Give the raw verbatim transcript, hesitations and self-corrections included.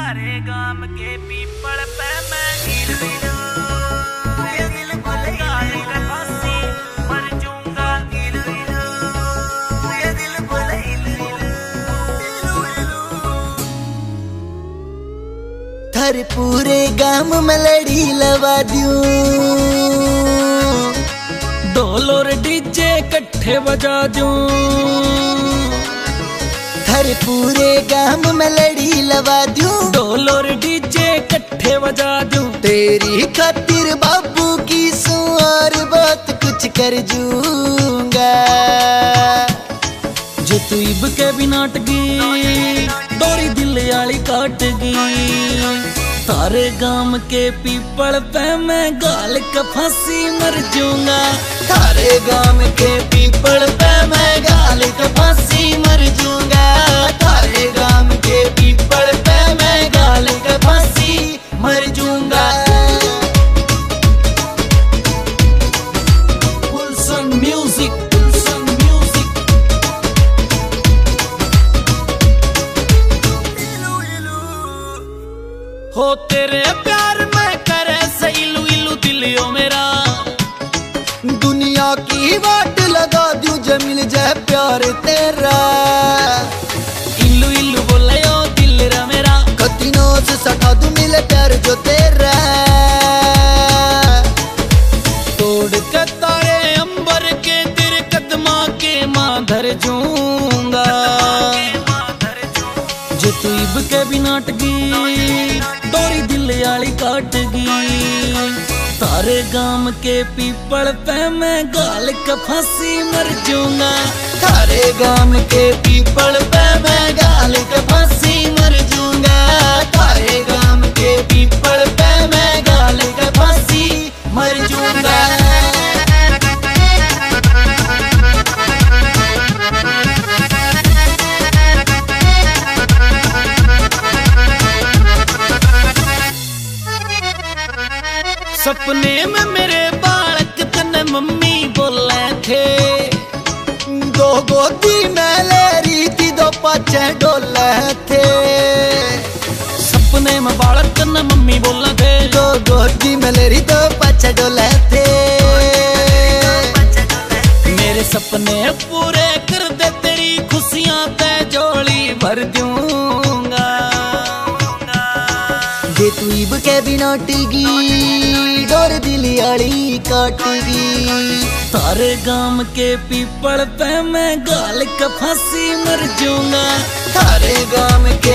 थारे गाम के पीपल पे मैं गिर मिलूं, ये दिल भूल गाल के फांसी मर जाऊंगा। गिर मिलूं, ये दिल भूल थारे पूरे गाम में लड़ी लवा दूं, ढोल और डीजे कट्ठे बजा दूं। थारे पूरे गाम में लड़ी लवा दूं, ढोल और डीजे कट्ठे बजा दूं। तेरी खातिर बाबू की सुआर बात कुछ कर जूंगा। जो तू इब के भी नाटगी डोरी दिल आली काटगी। थारे गाम के पीपल पे मैं गाल का फांसी मर जाऊंगा। थारे गाम के पीपल पे मैं गाल का फांसी मर जाऊंगा। थारे गाम के पीपल पे मैं गाल का फांसी मर जाऊंगा। Gulshan music, Gulshan music. हो तेरे प्यार में करे से इलू इलू दिलियो मेरा। दुनिया की वाट लगा दूं जे मिल जाए प्यार तेरा। इलू इलू बोले ओ दिल रा मेरा। कतिनों से सटा दूं मिले प्यार जो तेरा। तोड़ के तारे अंबर के तेरे कदमा के मां धर जाऊंगा। जो तू इब के भी नाटगी डोरी दिल आली काटगी। तारे गाम के पीपल पे मैं गाल का फांसी मर जाऊंगा। थारे गाम के पीपल पे मैं गाल का फांसी मर जाऊंगा। थारे गाम के पीपल पे मैं गाल का फांसी मर जाऊंगा। सपने में मेरे बालक तने मम्मी बोले थे। दो गोदी में ले रही थी दो पाछे डोले थे। सपने में बालक तने मम्मी बोले थे। दो गोदी में ले रही दो पाछे डोले थे। मेरे सपने पूरे कर दे तेरी खुशियां पे झोली भर दूंगा। जे तू इब के भी नोटगी डोर दिली आली काटगी। तारे गाम के पीपल पे मैं गाल का फांसी मर जाऊंगा। थारे गाम के